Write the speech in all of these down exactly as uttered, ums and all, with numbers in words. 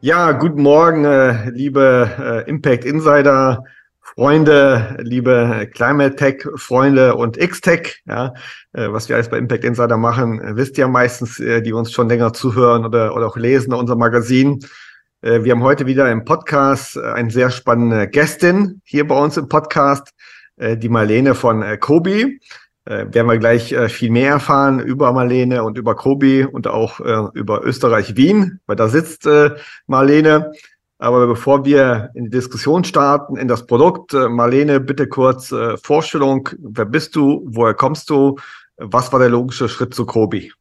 Ja, guten Morgen, äh, liebe äh, Impact Insider Freunde, liebe Climate Tech Freunde und X-Tech. Ja, äh, was wir alles bei Impact Insider machen, äh, wisst ihr meistens, äh, die uns schon länger zuhören oder, oder auch lesen unser Magazin. Äh, wir haben heute wieder im Podcast äh, eine sehr spannende Gästin hier bei uns im Podcast, äh, die Marlene von äh, Cobi. Äh, werden wir gleich äh, viel mehr erfahren über Marlene und über Cobi und auch äh, über Österreich-Wien, weil da sitzt äh, Marlene. Aber bevor wir in die Diskussion starten, in das Produkt, äh, Marlene, bitte kurz äh, Vorstellung. Wer bist du? Woher kommst du? Was war der logische Schritt zu Cobi?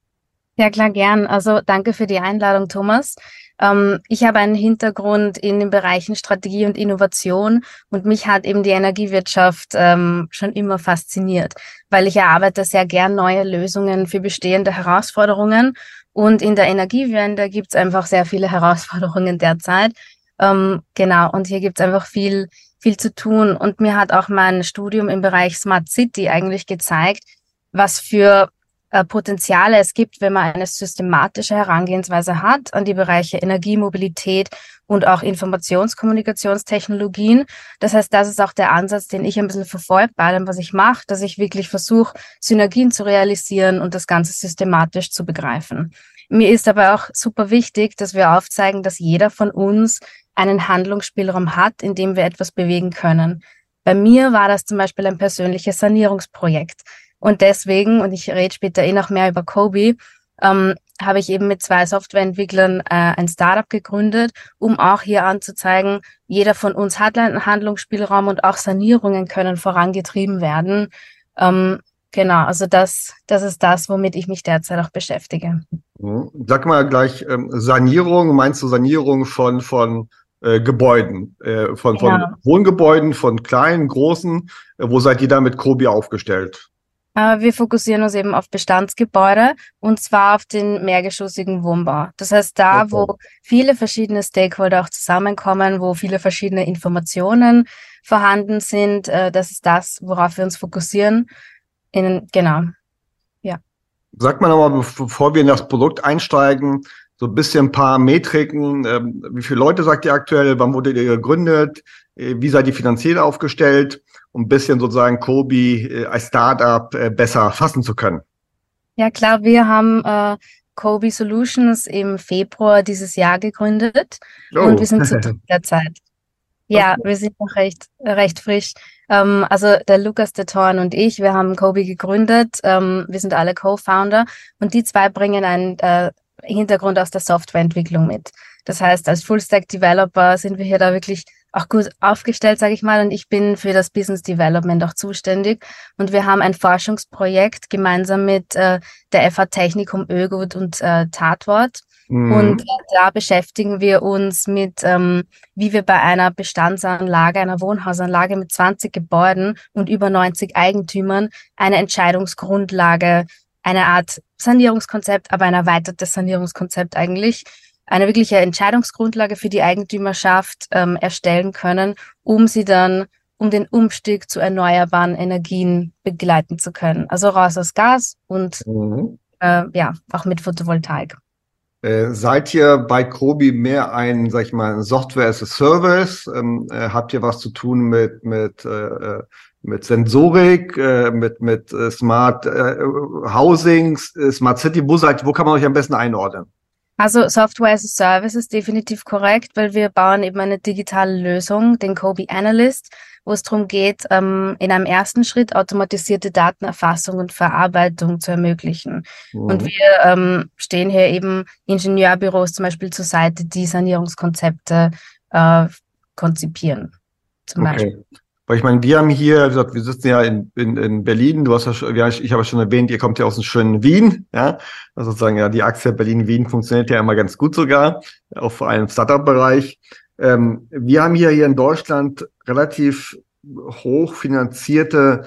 Ja, klar, gern. Also danke für die Einladung, Thomas. Ähm, ich habe einen Hintergrund in den Bereichen Strategie und Innovation und mich hat eben die Energiewirtschaft ähm, schon immer fasziniert, weil ich erarbeite sehr gern neue Lösungen für bestehende Herausforderungen und in der Energiewende gibt es einfach sehr viele Herausforderungen derzeit. Ähm, genau, und hier gibt es einfach viel, viel zu tun und mir hat auch mein Studium im Bereich Smart City eigentlich gezeigt, was für äh, Potenziale es gibt, wenn man eine systematische Herangehensweise hat an die Bereiche Energie, Mobilität und auch Informationskommunikationstechnologien. Das heißt, das ist auch der Ansatz, den ich ein bisschen verfolge bei allem, was ich mache, dass ich wirklich versuche, Synergien zu realisieren und das Ganze systematisch zu begreifen. Mir ist aber auch super wichtig, dass wir aufzeigen, dass jeder von uns einen Handlungsspielraum hat, in dem wir etwas bewegen können. Bei mir war das zum Beispiel ein persönliches Sanierungsprojekt. Und deswegen, und ich rede später eh noch mehr über Cobi, ähm, habe ich eben mit zwei Softwareentwicklern äh, ein Startup gegründet, um auch hier anzuzeigen, jeder von uns hat einen Handlungsspielraum und auch Sanierungen können vorangetrieben werden. Ähm, genau, also das, das ist das, womit ich mich derzeit auch beschäftige. Mhm. Sag mal gleich, ähm, Sanierung, meinst du Sanierung von, von äh, Gebäuden, äh, von, von Ja. Wohngebäuden, von kleinen, großen? Äh, wo seid ihr da mit Cobi aufgestellt? Äh, wir fokussieren uns eben auf Bestandsgebäude und zwar auf den mehrgeschossigen Wohnbau. Das heißt, da, Okay. wo viele verschiedene Stakeholder auch zusammenkommen, wo viele verschiedene Informationen vorhanden sind, äh, das ist das, worauf wir uns fokussieren. In, genau, ja. Sag mal nochmal, bevor wir in das Produkt einsteigen, so ein bisschen ein paar Metriken. Ähm, wie viele Leute seid ihr aktuell? Wann wurdet ihr gegründet? Äh, wie seid ihr finanziell aufgestellt? Um ein bisschen sozusagen Cobi äh, als Startup äh, besser fassen zu können. Ja, klar, wir haben äh, Cobi Solutions im Februar dieses Jahr gegründet und wir Oh, sind zu dritt derzeit. Ja, okay. wir sind noch recht, recht frisch. Ähm, also der Lukas de Thorn und ich, wir haben Cobi gegründet. Ähm, wir sind alle Co-Founder und die zwei bringen einen äh, Hintergrund aus der Softwareentwicklung mit. Das heißt, als Full-Stack-Developer sind wir hier da wirklich auch gut aufgestellt, sage ich mal. Und ich bin für das Business Development auch zuständig. Und wir haben ein Forschungsprojekt gemeinsam mit äh, der F H Technikum ÖGUT und äh, Tatwort. Und äh, Mhm. da beschäftigen wir uns mit ähm, wie wir bei einer Bestandsanlage, einer Wohnhausanlage mit zwanzig Gebäuden und über neunzig Eigentümern eine Entscheidungsgrundlage, eine Art Sanierungskonzept, aber ein erweitertes Sanierungskonzept eigentlich, eine wirkliche Entscheidungsgrundlage für die Eigentümerschaft ähm, erstellen können, um sie dann, um den Umstieg zu erneuerbaren Energien begleiten zu können. Also raus aus Gas und Mhm. äh, ja, auch mit Photovoltaik. Äh, seid ihr bei Cobi mehr ein, sag ich mal, Software as a Service? Ähm, äh, habt ihr was zu tun mit, mit, äh, äh, mit Sensorik, äh, mit, mit äh, Smart äh, Housings, äh, Smart City? Wo seid, wo kann man euch am besten einordnen? Also Software as a Service ist definitiv korrekt, weil wir bauen eben eine digitale Lösung, den Cobi Analyst, wo es darum geht, ähm, in einem ersten Schritt automatisierte Datenerfassung und Verarbeitung zu ermöglichen. Und Mhm. wir ähm, stehen hier eben Ingenieurbüros zum Beispiel zur Seite, die Sanierungskonzepte äh, konzipieren, zum Beispiel. Okay. Weil ich meine, wir haben hier, wie gesagt, wir sitzen ja in, in, in Berlin. Du hast ja schon, ja, ich, ich habe ja schon erwähnt, ihr kommt ja aus dem schönen Wien, ja. Also sozusagen, ja, die Achse Berlin-Wien funktioniert ja immer ganz gut sogar, auch vor allem im Startup-Bereich. Ähm, wir haben hier, hier in Deutschland relativ hoch finanzierte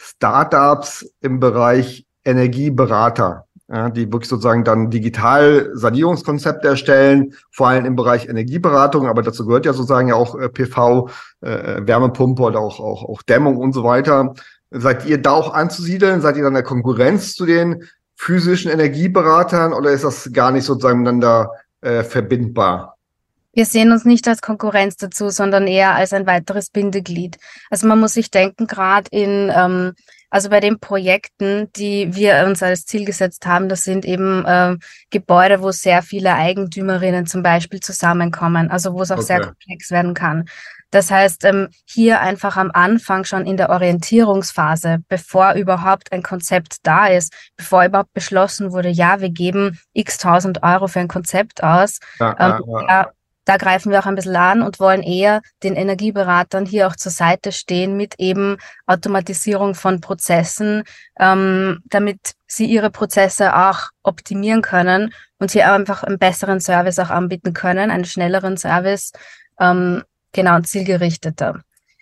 Startups im Bereich Energieberater, ja, die wirklich sozusagen dann digital Sanierungskonzepte erstellen, vor allem im Bereich Energieberatung, aber dazu gehört ja sozusagen ja auch äh, P V, äh, Wärmepumpe oder auch, auch, auch Dämmung und so weiter. Seid ihr da auch anzusiedeln? Seid ihr dann der Konkurrenz zu den physischen Energieberatern oder ist das gar nicht sozusagen miteinander äh, verbindbar? Wir sehen uns nicht als Konkurrenz dazu, sondern eher als ein weiteres Bindeglied. Also man muss sich denken, gerade in, ähm, also bei den Projekten, die wir uns als Ziel gesetzt haben, das sind eben äh, Gebäude, wo sehr viele Eigentümerinnen zum Beispiel zusammenkommen, also wo es auch okay. sehr komplex werden kann. Das heißt, ähm, hier einfach am Anfang schon in der Orientierungsphase, bevor überhaupt ein Konzept da ist, bevor überhaupt beschlossen wurde, ja, wir geben x tausend Euro für ein Konzept aus, ja, ähm, ja, ja, da greifen wir auch ein bisschen an und wollen eher den Energieberatern hier auch zur Seite stehen mit eben Automatisierung von Prozessen, ähm, damit sie ihre Prozesse auch optimieren können und hier einfach einen besseren Service auch anbieten können, einen schnelleren Service, ähm, genau, zielgerichteter.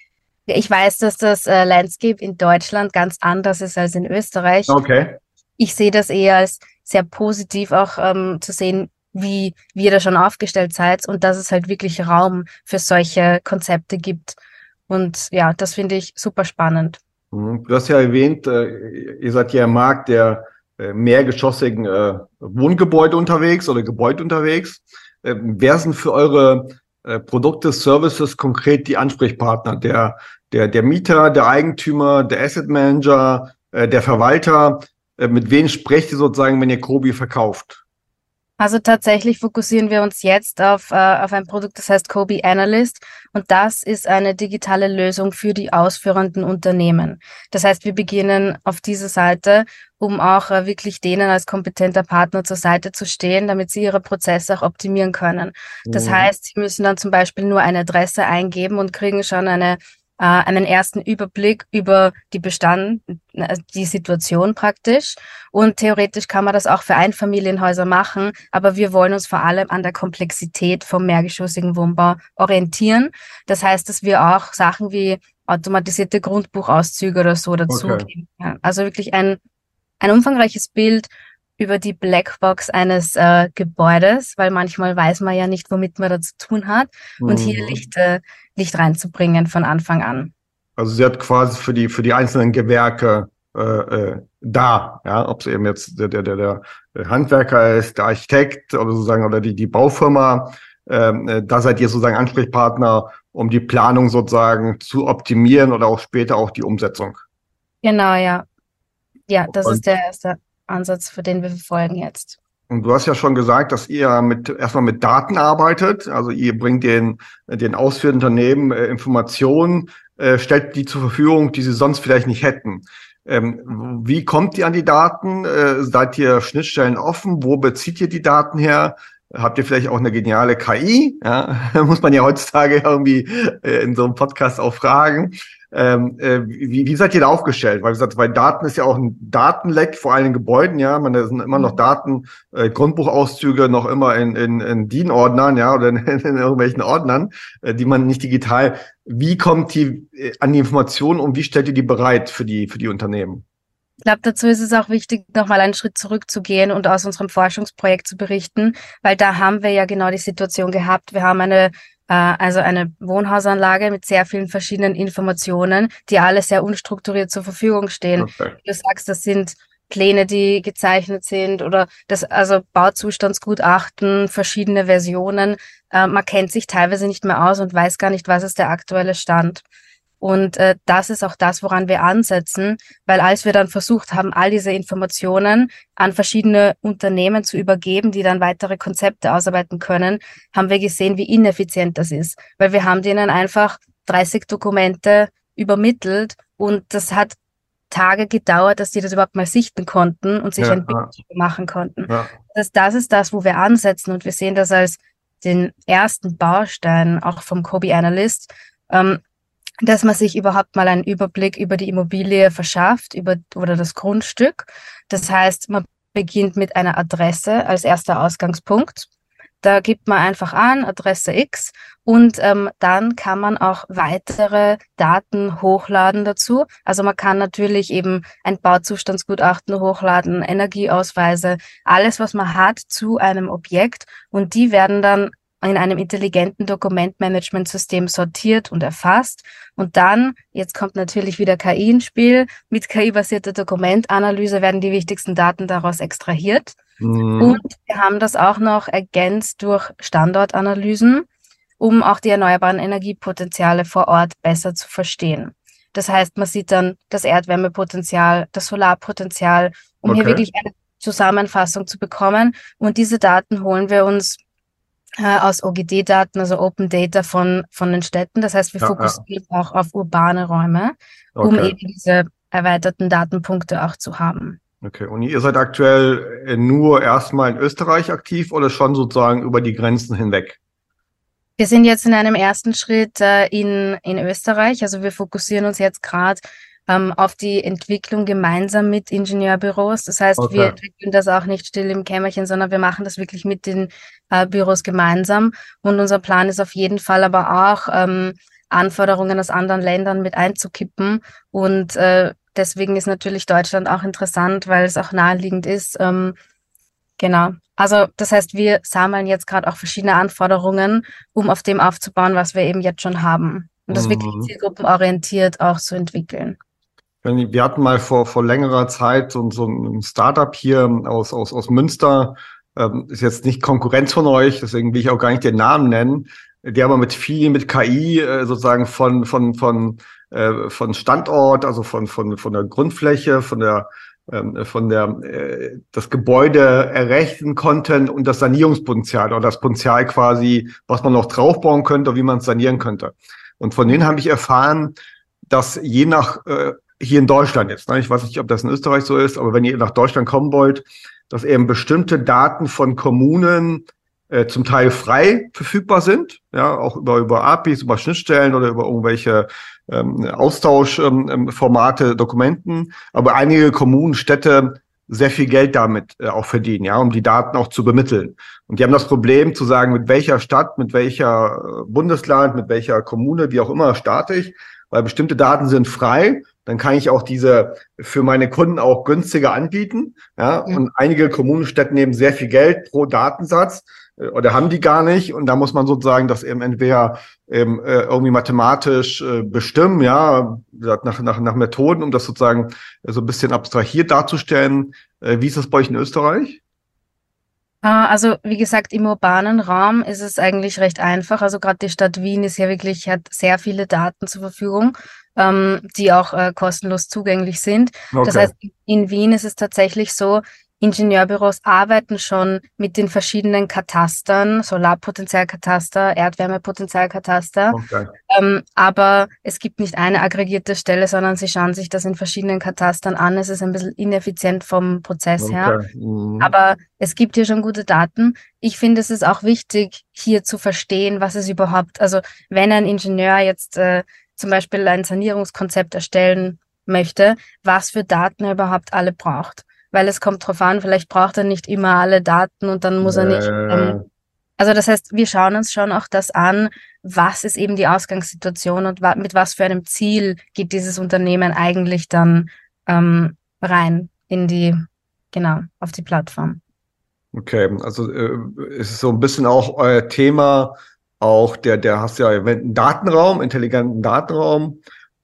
Ich weiß, dass das äh, Landscape in Deutschland ganz anders ist als in Österreich. Okay. Ich sehe das eher als sehr positiv auch ähm, zu sehen, wie, wie ihr da schon aufgestellt seid und dass es halt wirklich Raum für solche Konzepte gibt. Und ja, das finde ich super spannend. Du hast ja erwähnt, äh, ihr seid ja im Markt der äh, mehrgeschossigen äh, Wohngebäude unterwegs oder Gebäude unterwegs. Äh, wer sind für eure äh, Produkte, Services konkret die Ansprechpartner? Der, der, der Mieter, der Eigentümer, der Asset Manager, äh, der Verwalter? Äh, mit wem sprecht ihr sozusagen, wenn ihr Kobi verkauft? Also tatsächlich fokussieren wir uns jetzt auf, äh, auf ein Produkt, das heißt Kobi Analyst. Und das ist eine digitale Lösung für die ausführenden Unternehmen. Das heißt, wir beginnen auf dieser Seite, um auch äh, wirklich denen als kompetenter Partner zur Seite zu stehen, damit sie ihre Prozesse auch optimieren können. Das Mhm. heißt, sie müssen dann zum Beispiel nur eine Adresse eingeben und kriegen schon eine äh, einen ersten Überblick über die Bestand, die Situation praktisch. Und theoretisch kann man das auch für Einfamilienhäuser machen, aber wir wollen uns vor allem an der Komplexität vom mehrgeschossigen Wohnbau orientieren. Das heißt, dass wir auch Sachen wie automatisierte Grundbuchauszüge oder so dazugeben. Okay. Also wirklich ein, ein umfangreiches Bild über die Blackbox eines äh, Gebäudes, weil manchmal weiß man ja nicht, womit man da zu tun hat. Mhm. Und hier Licht, äh, Licht reinzubringen von Anfang an. Also sie hat quasi für die für die einzelnen Gewerke äh, äh, da, ja, ob es eben jetzt der der der der Handwerker ist, der Architekt oder sozusagen oder die die Baufirma, äh, da seid ihr sozusagen Ansprechpartner, um die Planung sozusagen zu optimieren oder auch später auch die Umsetzung. Genau, ja, ja, das Und ist der erste Ansatz, für den wir verfolgen jetzt. Und du hast ja schon gesagt, dass ihr mit erstmal mit Daten arbeitet. Also ihr bringt den den ausführenden Unternehmen äh, Informationen, äh, stellt die zur Verfügung, die sie sonst vielleicht nicht hätten. Ähm, wie kommt ihr an die Daten? Äh, seid ihr Schnittstellen offen? Wo bezieht ihr die Daten her? Habt ihr vielleicht auch eine geniale K I? Ja, muss man ja heutzutage irgendwie äh, in so einem Podcast auch fragen. Ähm, äh, wie, wie seid ihr da aufgestellt? Weil, wie gesagt, weil Daten ist ja auch ein Datenleck, vor allem in Gebäuden, ja. Man, da sind immer noch Daten, äh, Grundbuchauszüge noch immer in, in, in D I N-Ordnern, ja, oder in, in irgendwelchen Ordnern, äh, die man nicht digital. Wie kommt die äh, an die Informationen und wie stellt ihr die bereit für die, für die Unternehmen? Ich glaube, dazu ist es auch wichtig, nochmal einen Schritt zurückzugehen und aus unserem Forschungsprojekt zu berichten, weil da haben wir ja genau die Situation gehabt. Wir haben eine also eine Wohnhausanlage mit sehr vielen verschiedenen Informationen, die alle sehr unstrukturiert zur Verfügung stehen. Okay. Du sagst, das sind Pläne, die gezeichnet sind oder das, also Bauzustandsgutachten, verschiedene Versionen. Äh, man kennt sich teilweise nicht mehr aus und weiß gar nicht, was ist der aktuelle Stand. Und äh, das ist auch das, woran wir ansetzen, weil als wir dann versucht haben, all diese Informationen an verschiedene Unternehmen zu übergeben, die dann weitere Konzepte ausarbeiten können, haben wir gesehen, wie ineffizient das ist. Weil wir haben denen einfach dreißig Dokumente übermittelt und das hat Tage gedauert, dass die das überhaupt mal sichten konnten und sich ja, ein Bild ja. machen konnten. Ja. Das, das ist das, wo wir ansetzen und wir sehen das als den ersten Baustein auch vom Kobi Analyst, ähm, dass man sich überhaupt mal einen Überblick über die Immobilie verschafft, über oder das Grundstück. Das heißt, man beginnt mit einer Adresse als erster Ausgangspunkt. Da gibt man einfach an, Adresse X, und ähm, dann kann man auch weitere Daten hochladen dazu. Also man kann natürlich eben ein Bauzustandsgutachten hochladen, Energieausweise, alles, was man hat zu einem Objekt, und die werden dann in einem intelligenten Dokumentmanagementsystem sortiert und erfasst. Und dann, jetzt kommt natürlich wieder K I ins Spiel, mit K I-basierter Dokumentanalyse werden die wichtigsten Daten daraus extrahiert. Mhm. Und wir haben das auch noch ergänzt durch Standortanalysen. um auch die erneuerbaren Energiepotenziale vor Ort besser zu verstehen. Das heißt, man sieht dann das Erdwärmepotenzial, das Solarpotenzial, um Okay. hier wirklich eine Zusammenfassung zu bekommen. Und diese Daten holen wir uns äh, aus O G D-Daten, also Open Data von, von den Städten. Das heißt, wir Ja, ja. fokussieren auch auf urbane Räume, um Okay. eben diese erweiterten Datenpunkte auch zu haben. Okay. Und ihr seid aktuell äh, nur erstmal in Österreich aktiv oder schon sozusagen über die Grenzen hinweg? Wir sind jetzt in einem ersten Schritt äh, in, in Österreich. Also wir fokussieren uns jetzt gerade ähm, auf die Entwicklung gemeinsam mit Ingenieurbüros. Das heißt, Okay. wir entwickeln das auch nicht still im Kämmerchen, sondern wir machen das wirklich mit den äh, Büros gemeinsam. Und unser Plan ist auf jeden Fall aber auch, ähm, Anforderungen aus anderen Ländern mit einzukippen. Und äh, deswegen ist natürlich Deutschland auch interessant, weil es auch naheliegend ist. Ähm, genau. Also das heißt, wir sammeln jetzt gerade auch verschiedene Anforderungen, um auf dem aufzubauen, was wir eben jetzt schon haben. Und das wirklich Mhm. zielgruppenorientiert auch zu entwickeln. Wir hatten mal vor, vor längerer Zeit so, so ein Startup hier aus, aus, aus Münster, ähm, ist jetzt nicht Konkurrenz von euch, deswegen will ich auch gar nicht den Namen nennen, die aber mit viel, mit K I äh, sozusagen von, von, von, äh, von Standort, also von, von, von der Grundfläche, von der, ähm, von der, äh, das Gebäude errechnen konnten und das Sanierungspotenzial oder das Potenzial quasi, was man noch draufbauen könnte und wie man es sanieren könnte. Und von denen habe ich erfahren, dass je nach, äh, hier in Deutschland jetzt, ne, ich weiß nicht, ob das in Österreich so ist, aber wenn ihr nach Deutschland kommen wollt, dass eben bestimmte Daten von Kommunen äh, zum Teil frei verfügbar sind, ja, auch über, über A P Is, über Schnittstellen oder über irgendwelche ähm, Austauschformate, ähm, Dokumenten, aber einige Kommunen, Städte sehr viel Geld damit äh, auch verdienen, ja, um die Daten auch zu bemitteln. Und die haben das Problem zu sagen, mit welcher Stadt, mit welcher Bundesland, mit welcher Kommune, wie auch immer, starte ich, weil bestimmte Daten sind frei, dann kann ich auch diese für meine Kunden auch günstiger anbieten. Ja, Mhm. und einige Kommunen, Städte nehmen sehr viel Geld pro Datensatz äh, oder haben die gar nicht. Und da muss man sozusagen das eben entweder eben, äh, irgendwie mathematisch äh, bestimmen, ja, nach, nach, nach Methoden, um das sozusagen so ein bisschen abstrahiert darzustellen. Äh, wie ist das bei euch in Österreich? Äh, Also wie gesagt, im urbanen Raum ist es eigentlich recht einfach. Also gerade die Stadt Wien ist ja wirklich, hat sehr viele Daten zur Verfügung, ähm, die auch äh, kostenlos zugänglich sind. Das Okay. heißt, in Wien ist es tatsächlich so, Ingenieurbüros arbeiten schon mit den verschiedenen Katastern, Solarpotenzialkataster, Erdwärmepotenzialkataster. Okay. Ähm, aber es gibt nicht eine aggregierte Stelle, sondern sie schauen sich das in verschiedenen Katastern an. Es ist ein bisschen ineffizient vom Prozess her. Okay. Mhm. Aber es gibt hier schon gute Daten. Ich finde, es ist auch wichtig, hier zu verstehen, was es überhaupt, also wenn ein Ingenieur jetzt äh, zum Beispiel ein Sanierungskonzept erstellen möchte, was für Daten er überhaupt alle braucht. Weil es kommt drauf an, vielleicht braucht er nicht immer alle Daten und dann muss er nicht. Äh, Ähm, also das heißt, wir schauen uns schon auch das an, was ist eben die Ausgangssituation und wa mit was für einem Ziel geht dieses Unternehmen eigentlich dann ähm, rein in die, genau, auf die Plattform. Okay, also äh, ist es so ein bisschen auch euer Thema, auch der, der hast ja erwähnt, einen Datenraum, intelligenten Datenraum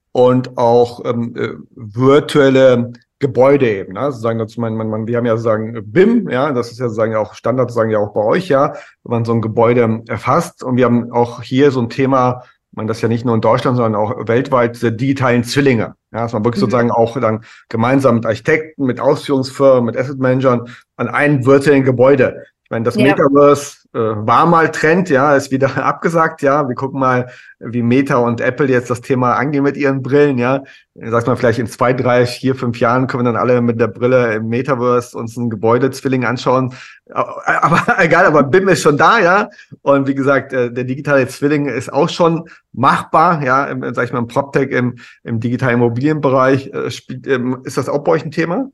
und auch ähm, äh, virtuelle Gebäude eben. Ne? Also sagen dazu, man, man, man, wir haben ja sagen B I M, ja, das ist ja sagen ja auch Standard, sagen ja auch bei euch, ja, wenn man so ein Gebäude erfasst. Und wir haben auch hier so ein Thema, man das ja nicht nur in Deutschland, sondern auch weltweit, diese digitalen Zwillinge. Ja, dass man wirklich Mhm. sozusagen auch dann gemeinsam mit Architekten, mit Ausführungsfirmen, mit Asset Managern an einem virtuellen Gebäude. Ich meine, das Ja. Metaverse äh, war mal Trend, ja, ist wieder abgesagt, ja. Wir gucken mal, wie Meta und Apple jetzt das Thema angehen mit ihren Brillen, ja. Sagt man vielleicht in zwei, drei, vier, fünf Jahren können wir dann alle mit der Brille im Metaverse uns ein Gebäudezwilling anschauen. Aber egal, aber B I M ist schon da, ja. Und wie gesagt, der digitale Zwilling ist auch schon machbar, ja, im, sag ich mal, im PropTech, im, im digitalen Immobilienbereich. Ist das auch bei euch ein Thema?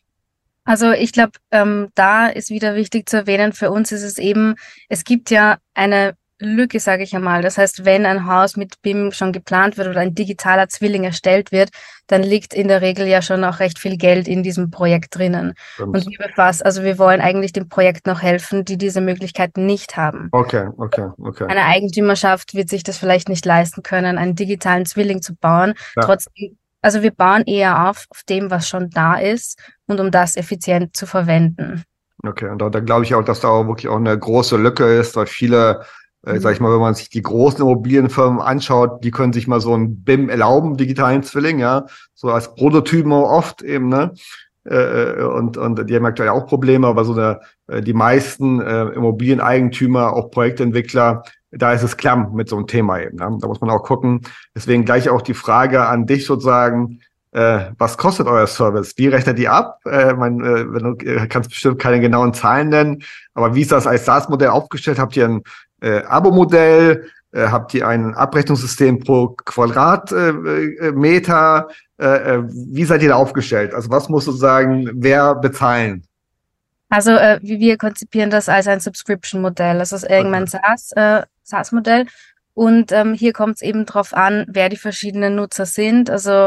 Also ich glaube, ähm, da ist wieder wichtig zu erwähnen, für uns ist es eben, es gibt ja eine Lücke, sage ich einmal. Das heißt, wenn ein Haus mit B I M schon geplant wird oder ein digitaler Zwilling erstellt wird, dann liegt in der Regel ja schon auch recht viel Geld in diesem Projekt drinnen. Stimmt. Und wir befassen, also wir wollen eigentlich dem Projekt noch helfen, die diese Möglichkeiten nicht haben. Okay, okay, okay. Eine Eigentümerschaft wird sich das vielleicht nicht leisten können, einen digitalen Zwilling zu bauen. Ja. Trotzdem, also wir bauen eher auf, auf dem, was schon da ist und um das effizient zu verwenden. Okay, und da, da glaube ich auch, dass da auch wirklich auch eine große Lücke ist, weil viele Äh, sag ich mal, wenn man sich die großen Immobilienfirmen anschaut, die können sich mal so ein B I M erlauben, digitalen Zwilling, ja, so als Prototypen auch oft eben, ne? Äh, und, und die haben aktuell auch Probleme, aber so eine, die meisten äh, Immobilieneigentümer, auch Projektentwickler, da ist es klamm mit so einem Thema eben. Ne? Da muss man auch gucken. Deswegen gleich auch die Frage an dich sozusagen, äh, was kostet euer Service? Wie rechnet ihr ab? Äh, man, äh, wenn du äh, kannst bestimmt keine genauen Zahlen nennen, aber wie ist das als SaaS-Modell aufgestellt? Habt ihr ein äh, Abo-Modell? Äh, habt ihr ein Abrechnungssystem pro Quadratmeter? Äh, äh, wie seid ihr da aufgestellt? Also was muss sozusagen wer bezahlen? Also äh, wie wir konzipieren das als ein Subscription-Modell. Das ist irgendein Okay. SaaS, äh, SaaS-Modell. Und ähm, hier kommt es eben drauf an, wer die verschiedenen Nutzer sind. Also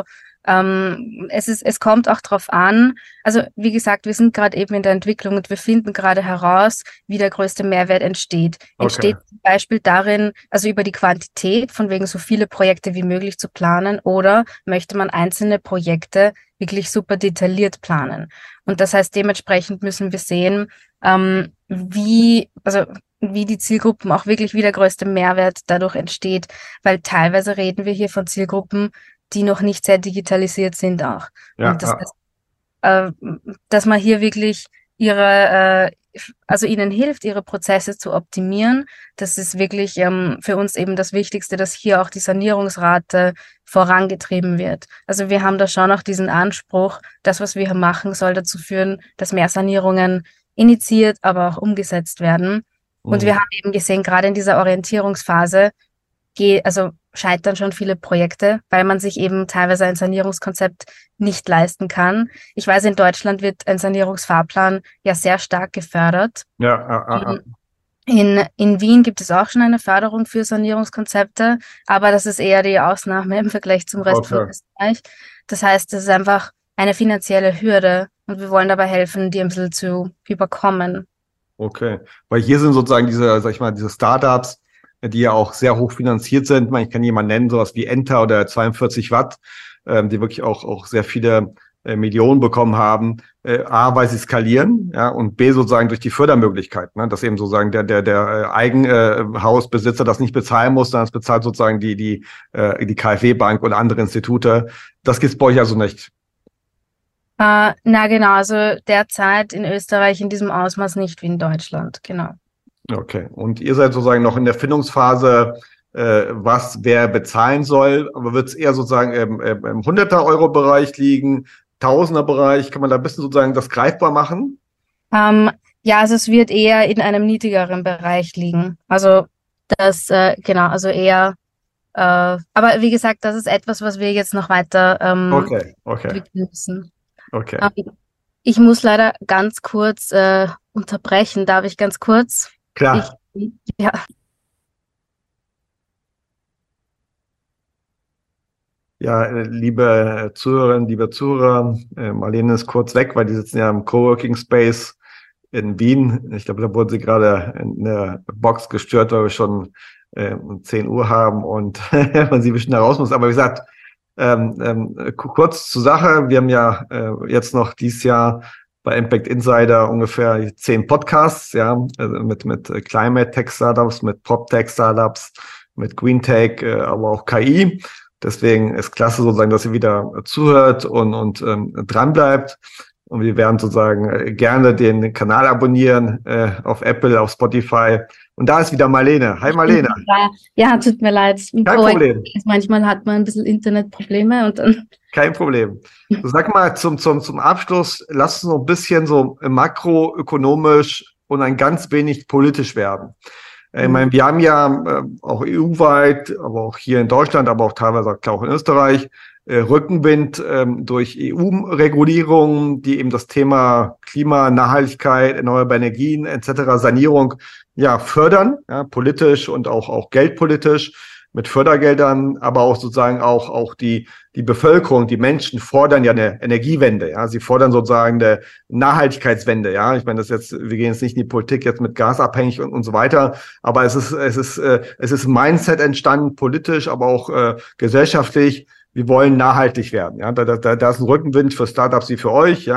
ähm, es ist, es kommt auch drauf an. Also wie gesagt, wir sind gerade eben in der Entwicklung und wir finden gerade heraus, wie der größte Mehrwert entsteht. Entsteht Okay. zum Beispiel darin, also über die Quantität, von wegen so viele Projekte wie möglich zu planen, oder möchte man einzelne Projekte wirklich super detailliert planen. Und das heißt, dementsprechend müssen wir sehen, ähm, wie, also wie die Zielgruppen auch wirklich, wie der größte Mehrwert dadurch entsteht, weil teilweise reden wir hier von Zielgruppen, die noch nicht sehr digitalisiert sind auch. Ja, Und das ja. heißt, äh, dass man hier wirklich ihre, äh, also ihnen hilft, ihre Prozesse zu optimieren. Das ist wirklich ähm, für uns eben das Wichtigste, dass hier auch die Sanierungsrate vorangetrieben wird. Also wir haben da schon auch diesen Anspruch, das, was wir hier machen, soll dazu führen, dass mehr Sanierungen initiiert, aber auch umgesetzt werden. Und wir Mhm. haben eben gesehen, gerade in dieser Orientierungsphase, geh, also scheitern schon viele Projekte, weil man sich eben teilweise ein Sanierungskonzept nicht leisten kann. Ich weiß, in Deutschland wird ein Sanierungsfahrplan ja sehr stark gefördert. Ja, ja, ja, ja. In, in Wien gibt es auch schon eine Förderung für Sanierungskonzepte, aber das ist eher die Ausnahme im Vergleich zum Rest von Okay. Österreich. Das heißt, es ist einfach eine finanzielle Hürde und wir wollen dabei helfen, die ein bisschen zu überkommen. Okay. Weil hier sind sozusagen diese, sag ich mal, diese Startups, die ja auch sehr hoch finanziert sind. Ich meine, ich kann jemanden nennen, sowas wie Enter oder zweiundvierzig Watt, ähm, die wirklich auch, auch sehr viele äh, Millionen bekommen haben. Äh, A, weil sie skalieren, ja, und B, sozusagen durch die Fördermöglichkeit, ne, dass eben sozusagen der, der, der äh, Eigenhausbesitzer das nicht bezahlen muss, sondern es bezahlt sozusagen die, die, äh, die KfW-Bank und andere Institute. Das gibt's bei euch also nicht. Äh, na genau, also derzeit in Österreich in diesem Ausmaß nicht wie in Deutschland, genau. Okay. Und ihr seid sozusagen noch in der Findungsphase, äh, was wer bezahlen soll. Aber wird es eher sozusagen im, im, im Hunderter-Euro-Bereich liegen, Tausender-Bereich? Kann man da ein bisschen sozusagen das greifbar machen? Ähm, ja, also es wird eher in einem niedrigeren Bereich liegen. Also das, äh, genau, also eher, äh, aber wie gesagt, das ist etwas, was wir jetzt noch weiter ähm, Okay, okay, entwickeln müssen. okay. Ähm, ich muss leider ganz kurz äh, unterbrechen. Darf ich ganz kurz? Ich, Klar. ja. Ja, äh, liebe Zuhörerinnen, liebe Zuhörer, äh, Marlene ist kurz weg, weil die sitzen ja im Coworking Space in Wien. Ich glaube, da wurden sie gerade in der Box gestört, weil wir schon äh, um zehn Uhr haben und man sie ein bisschen raus muss. Aber wie gesagt, ähm, ähm, kurz zur Sache. Wir haben ja äh, jetzt noch dieses Jahr bei Impact Insider ungefähr zehn Podcasts, ja, also mit, mit Climate Tech Startups, mit Prop Tech Startups, mit Green Tech, äh, aber auch K I. Deswegen ist klasse sozusagen, dass ihr wieder zuhört und, und ähm, dran bleibt. Und wir werden sozusagen äh, gerne den Kanal abonnieren äh, auf Apple, auf Spotify. Und da ist wieder Marlene. Hi Marlene. Ja, tut mir leid. Kein Problem. Manchmal hat man ein bisschen Internetprobleme und dann. Kein Problem. So, sag mal zum, zum, zum Abschluss, lass uns noch ein bisschen so makroökonomisch und ein ganz wenig politisch werden. Ich meine, wir haben ja äh, auch E U-weit, aber auch hier in Deutschland, aber auch teilweise auch in Österreich, äh, Rückenwind ähm, durch E U-Regulierungen, die eben das Thema Klima, Nachhaltigkeit, erneuerbare Energien et cetera, Sanierung ja fördern, ja, politisch und auch auch geldpolitisch mit Fördergeldern, aber auch sozusagen auch auch die die Bevölkerung, die Menschen fordern ja eine Energiewende, ja, sie fordern sozusagen eine Nachhaltigkeitswende, ja. Ich meine, das jetzt, wir gehen jetzt nicht in die Politik jetzt mit Gas abhängig und, und so weiter, aber es ist es ist äh, es ist ein Mindset entstanden, politisch, aber auch äh, gesellschaftlich. Wir wollen nachhaltig werden, ja. Da, da, da ist ein Rückenwind für Startups wie für euch, ja.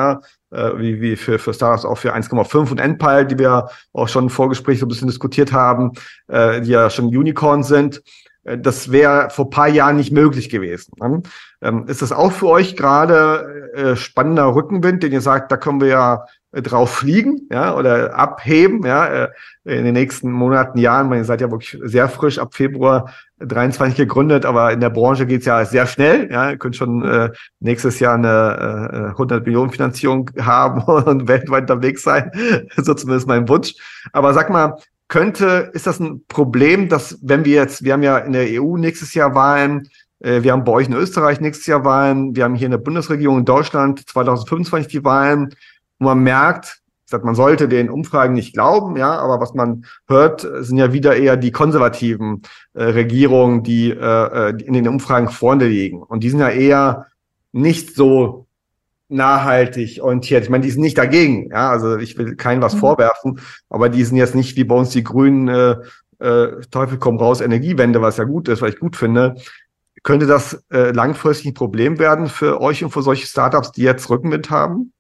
äh, wie, wie für, für Startups auch für eins Komma fünf und Enpal, die wir auch schon im Vorgespräch so ein bisschen diskutiert haben, äh, die ja schon Unicorns sind. Das wäre vor ein paar Jahren nicht möglich gewesen. Ne? Ähm, ist das auch für euch gerade äh, spannender Rückenwind, den ihr sagt, da können wir ja äh, drauf fliegen, ja, oder abheben, ja, äh, in den nächsten Monaten, Jahren? Ihr seid ja wirklich sehr frisch, ab Februar dreiundzwanzig gegründet, aber in der Branche geht's ja sehr schnell. Ja, ihr könnt schon äh, nächstes Jahr eine äh, hundert Millionen Finanzierung haben und weltweit unterwegs sein. So zumindest mein Wunsch. Aber sag mal, könnte, ist das ein Problem, dass wenn wir jetzt, wir haben ja in der E U nächstes Jahr Wahlen, äh, wir haben bei euch in Österreich nächstes Jahr Wahlen, wir haben hier in der Bundesregierung in Deutschland zwanzig fünfundzwanzig die Wahlen, wo man merkt, ich sag, man sollte den Umfragen nicht glauben, ja, aber was man hört, sind ja wieder eher die konservativen äh, Regierungen, die, äh, die in den Umfragen vorne liegen. Und die sind ja eher nicht so nachhaltig orientiert. Ich meine, die sind nicht dagegen, ja, also ich will keinem was mhm. vorwerfen, aber die sind jetzt nicht wie bei uns die Grünen, äh, äh, Teufel komm raus, Energiewende, was ja gut ist, was ich gut finde. Könnte das äh, langfristig ein Problem werden für euch und für solche Startups, die jetzt Rückenwind haben?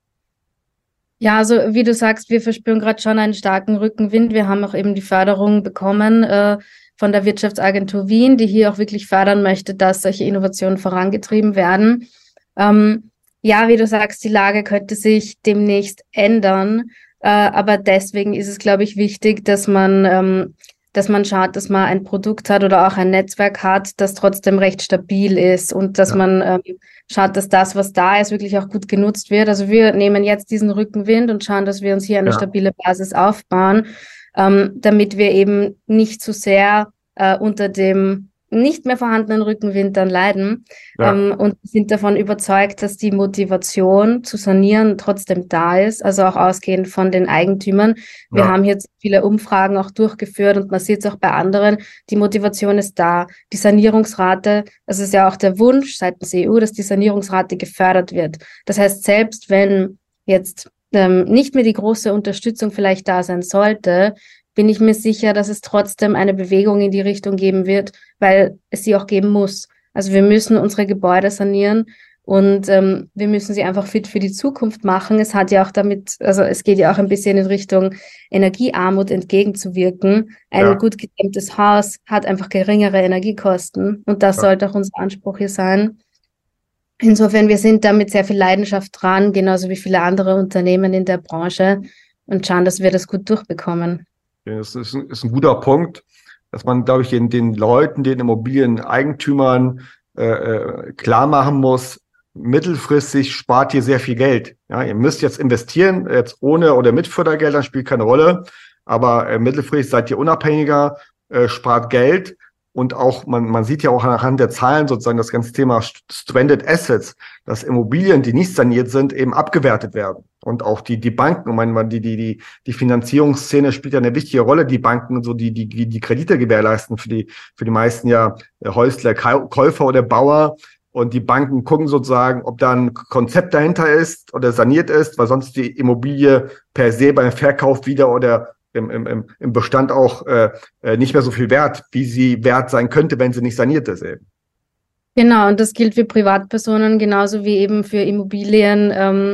Ja, also wie du sagst, wir verspüren gerade schon einen starken Rückenwind. Wir haben auch eben die Förderung bekommen äh, von der Wirtschaftsagentur Wien, die hier auch wirklich fördern möchte, dass solche Innovationen vorangetrieben werden. Ähm, ja, wie du sagst, die Lage könnte sich demnächst ändern, äh, aber deswegen ist es, glaube ich, wichtig, dass man, ähm, dass man schaut, dass man ein Produkt hat oder auch ein Netzwerk hat, das trotzdem recht stabil ist und dass ja. man ähm, schaut, dass das, was da ist, wirklich auch gut genutzt wird. Also wir nehmen jetzt diesen Rückenwind und schauen, dass wir uns hier eine ja. stabile Basis aufbauen, ähm, damit wir eben nicht zu sehr äh, unter dem nicht mehr vorhandenen Rückenwind dann leiden ja. ähm, und sind davon überzeugt, dass die Motivation zu sanieren trotzdem da ist, also auch ausgehend von den Eigentümern. Wir ja. haben jetzt viele Umfragen auch durchgeführt und man sieht es auch bei anderen, die Motivation ist da. Die Sanierungsrate, es ist ja auch der Wunsch seitens E U, dass die Sanierungsrate gefördert wird. Das heißt, selbst wenn jetzt ähm, nicht mehr die große Unterstützung vielleicht da sein sollte, bin ich mir sicher, dass es trotzdem eine Bewegung in die Richtung geben wird, weil es sie auch geben muss. Also wir müssen unsere Gebäude sanieren und ähm, wir müssen sie einfach fit für die Zukunft machen. Es hat ja auch damit, also es geht ja auch ein bisschen in Richtung Energiearmut entgegenzuwirken. Ein ja. gut gedämmtes Haus hat einfach geringere Energiekosten und das ja. sollte auch unser Anspruch hier sein. Insofern, wir sind da mit sehr viel Leidenschaft dran, genauso wie viele andere Unternehmen in der Branche und schauen, dass wir das gut durchbekommen. Das ist ein, ist ein guter Punkt, dass man, glaube ich, den, den Leuten, den Immobilieneigentümern äh, äh, klar machen muss, mittelfristig spart ihr sehr viel Geld. Ja, ihr müsst jetzt investieren, jetzt ohne oder mit Fördergeldern spielt keine Rolle, aber äh, mittelfristig seid ihr unabhängiger, äh, spart Geld und auch, man, man sieht ja auch anhand der Zahlen sozusagen das ganze Thema Stranded Assets, dass Immobilien, die nicht saniert sind, eben abgewertet werden. Und auch die, die Banken, ich meine, die, die, die, die Finanzierungsszene spielt ja eine wichtige Rolle. Die Banken, so die, die, die Kredite gewährleisten für die, für die meisten ja Häusler, Käufer oder Bauer. Und die Banken gucken sozusagen, ob da ein Konzept dahinter ist oder saniert ist, weil sonst die Immobilie per se beim Verkauf wieder oder im, im, im Bestand auch äh, nicht mehr so viel wert, wie sie wert sein könnte, wenn sie nicht saniert ist eben. Genau, und das gilt für Privatpersonen genauso wie eben für Immobilien, ähm,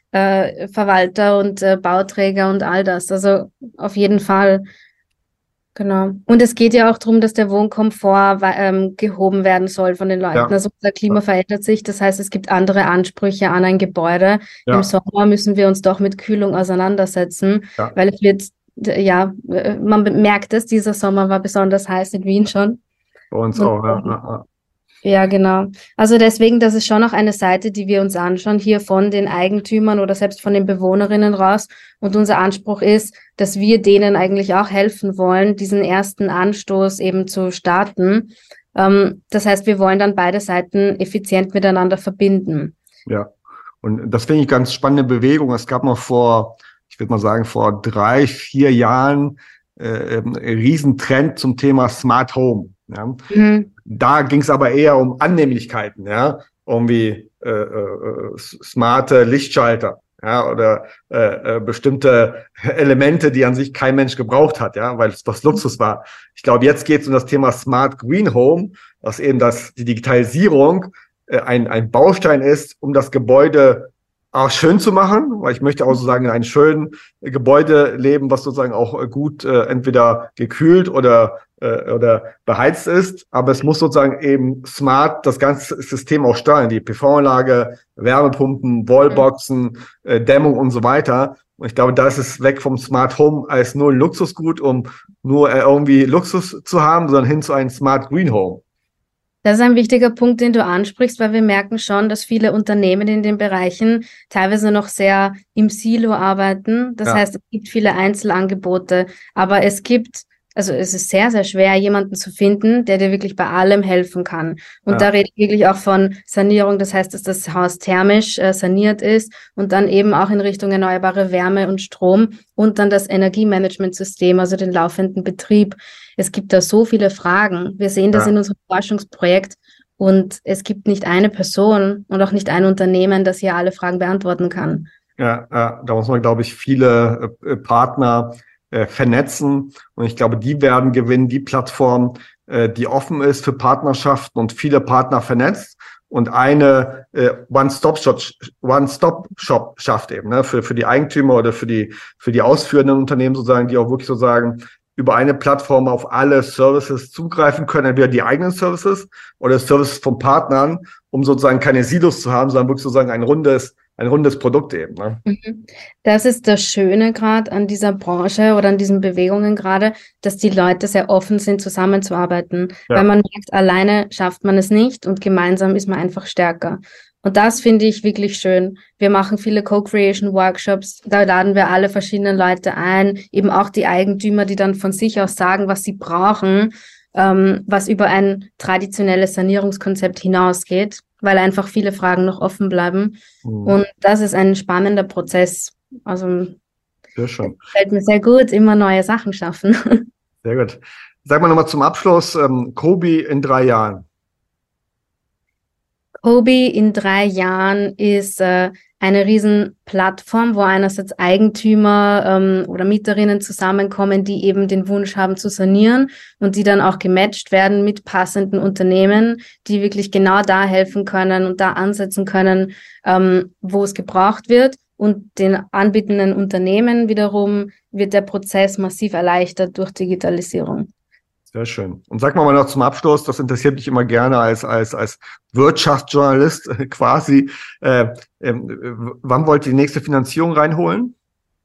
Äh, Verwalter und äh, Bauträger und all das. Also auf jeden Fall. Genau. Und es geht ja auch darum, dass der Wohnkomfort ähm, gehoben werden soll von den Leuten. Ja. Also unser Klima ja. verändert sich. Das heißt, es gibt andere Ansprüche an ein Gebäude. Ja. Im Sommer müssen wir uns doch mit Kühlung auseinandersetzen, ja. weil es wird, ja, man merkt es, dieser Sommer war besonders heiß in Wien schon. Bei uns und, auch, ja. ja. Ja, genau. Also deswegen, das ist schon auch eine Seite, die wir uns anschauen, hier von den Eigentümern oder selbst von den Bewohnerinnen raus. Und unser Anspruch ist, dass wir denen eigentlich auch helfen wollen, diesen ersten Anstoß eben zu starten. Ähm, das heißt, wir wollen dann beide Seiten effizient miteinander verbinden. Ja, und das finde ich ganz spannende Bewegung. Es gab noch vor, ich würde mal sagen, vor drei, vier Jahren äh, einen Riesentrend zum Thema Smart Home. Ja. Mhm. Da ging es aber eher um Annehmlichkeiten, ja, irgendwie äh, äh, smarte Lichtschalter, ja, oder äh, äh, bestimmte Elemente, die an sich kein Mensch gebraucht hat, ja, weil es was Luxus war. Ich glaube, jetzt geht es um das Thema Smart Green Home, was eben das die Digitalisierung äh, ein ein Baustein ist, um das Gebäude auch schön zu machen, weil ich möchte auch sozusagen in einem schönen Gebäude leben, was sozusagen auch gut äh, entweder gekühlt oder äh, oder beheizt ist, aber es muss sozusagen eben smart das ganze System auch steuern, die P V-Anlage, Wärmepumpen, Wallboxen, äh, Dämmung und so weiter. Und ich glaube, da ist es weg vom Smart Home als nur ein Luxusgut, um nur äh, irgendwie Luxus zu haben, sondern hin zu einem Smart Green Home. Das ist ein wichtiger Punkt, den du ansprichst, weil wir merken schon, dass viele Unternehmen in den Bereichen teilweise noch sehr im Silo arbeiten. Das Ja. heißt, es gibt viele Einzelangebote, aber es gibt, also es ist sehr, sehr schwer, jemanden zu finden, der dir wirklich bei allem helfen kann. Und Ja. da rede ich wirklich auch von Sanierung. Das heißt, dass das Haus thermisch äh, saniert ist und dann eben auch in Richtung erneuerbare Wärme und Strom und dann das Energiemanagementsystem, also den laufenden Betrieb. Es gibt da so viele Fragen. Wir sehen das Ja. in unserem Forschungsprojekt und es gibt nicht eine Person und auch nicht ein Unternehmen, das hier alle Fragen beantworten kann. Ja, ja, da muss man, glaube ich, viele äh, Partner äh, vernetzen. Und ich glaube, die werden gewinnen, die Plattform, äh, die offen ist für Partnerschaften und viele Partner vernetzt und eine äh, One-Stop-Shop One-Stop-Shop schafft eben, ne, für, für die Eigentümer oder für die, für die ausführenden Unternehmen sozusagen, die auch wirklich sozusagen über eine Plattform auf alle Services zugreifen können, entweder die eigenen Services oder Services von Partnern, um sozusagen keine Silos zu haben, sondern wirklich sozusagen ein rundes, ein rundes Produkt eben. Ne? Das ist das Schöne gerade an dieser Branche oder an diesen Bewegungen gerade, dass die Leute sehr offen sind, zusammenzuarbeiten. Ja. Weil man merkt, alleine schafft man es nicht und gemeinsam ist man einfach stärker. Und das finde ich wirklich schön. Wir machen viele Co-Creation-Workshops, da laden wir alle verschiedenen Leute ein, eben auch die Eigentümer, die dann von sich aus sagen, was sie brauchen, ähm, was über ein traditionelles Sanierungskonzept hinausgeht, weil einfach viele Fragen noch offen bleiben. Mhm. Und das ist ein spannender Prozess. Also sehr schön. Gefällt mir sehr gut, immer neue Sachen schaffen. Sehr gut. Sag mal nochmal zum Abschluss, ähm, Coby in drei Jahren. Coby in drei Jahren ist äh, eine riesen Plattform, wo einerseits Eigentümer ähm, oder Mieterinnen zusammenkommen, die eben den Wunsch haben zu sanieren und die dann auch gematcht werden mit passenden Unternehmen, die wirklich genau da helfen können und da ansetzen können, ähm, wo es gebraucht wird. Und den anbietenden Unternehmen wiederum wird der Prozess massiv erleichtert durch Digitalisierung. Sehr schön. Und sag mal mal noch zum Abschluss, das interessiert mich immer gerne als als als Wirtschaftsjournalist äh, quasi. Äh, äh, wann wollt ihr die nächste Finanzierung reinholen?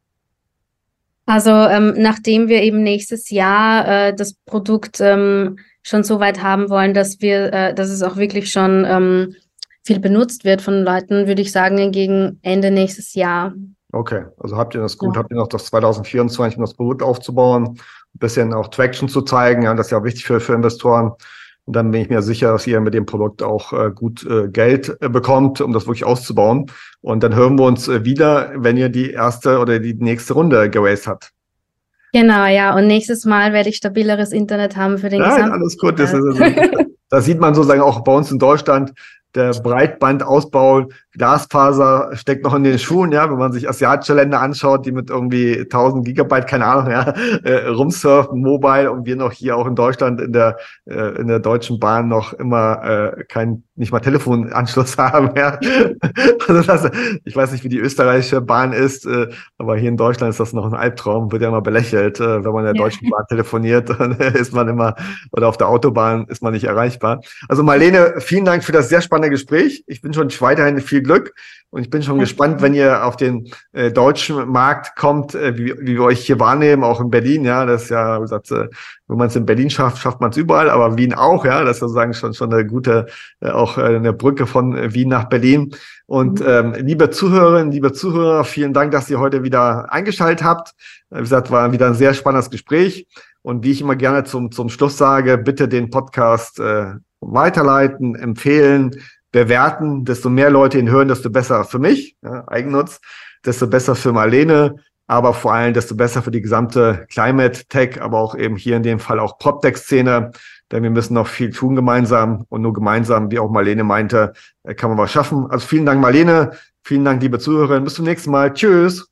Also ähm, nachdem wir eben nächstes Jahr äh, das Produkt ähm, schon so weit haben wollen, dass wir, äh, dass es auch wirklich schon ähm, viel benutzt wird von Leuten, würde ich sagen, gegen Ende nächstes Jahr. Okay, also habt ihr das gut, Ja. habt ihr noch das zwanzig vierundzwanzig, um das Produkt aufzubauen, ein bisschen auch Traction zu zeigen, ja, das ist ja auch wichtig für, für Investoren. Und dann bin ich mir sicher, dass ihr mit dem Produkt auch äh, gut äh, Geld äh, bekommt, um das wirklich auszubauen. Und dann hören wir uns äh, wieder, wenn ihr die erste oder die nächste Runde geraced habt. Genau, ja. Und nächstes Mal werde ich stabileres Internet haben für den Nein, gesamten. alles gut. Das, ist, das sieht man sozusagen auch bei uns in Deutschland. Der Breitbandausbau, Glasfaser steckt noch in den Schuhen, ja, wenn man sich asiatische Länder anschaut, die mit irgendwie tausend Gigabyte, keine Ahnung, ja, äh, rumsurfen, mobile, und wir noch hier auch in Deutschland in der äh, in der Deutschen Bahn noch immer äh, kein, nicht mal Telefonanschluss haben, ja. Also das, ich weiß nicht, wie die österreichische Bahn ist, äh, aber hier in Deutschland ist das noch ein Albtraum, wird ja immer belächelt, äh, wenn man in der Ja. Deutschen Bahn telefoniert, dann ist man immer, oder auf der Autobahn ist man nicht erreichbar. Also Marlene, vielen Dank für das sehr spannende Gespräch. Ich wünsche euch weiterhin viel Glück und ich bin schon Ja. gespannt, wenn ihr auf den äh, deutschen Markt kommt, äh, wie, wie wir euch hier wahrnehmen, auch in Berlin. Ja, das ist ja, wie gesagt, äh, wenn man es in Berlin schafft, schafft man es überall, aber Wien auch. Ja, das ist sozusagen schon schon eine gute, äh, auch äh, eine Brücke von äh, Wien nach Berlin. Und Mhm. ähm, liebe Zuhörerinnen, liebe Zuhörer, vielen Dank, dass ihr heute wieder eingeschaltet habt. Äh, wie gesagt, war wieder ein sehr spannendes Gespräch. Und wie ich immer gerne zum zum Schluss sage, bitte den Podcast äh, weiterleiten, empfehlen, bewerten. Desto mehr Leute ihn hören, desto besser für mich, ja, Eigennutz, desto besser für Marlene, aber vor allem desto besser für die gesamte Climate Tech, aber auch eben hier in dem Fall auch PropTech-Szene, denn wir müssen noch viel tun gemeinsam und nur gemeinsam, wie auch Marlene meinte, kann man was schaffen. Also vielen Dank, Marlene, vielen Dank, liebe Zuhörerinnen, bis zum nächsten Mal. Tschüss.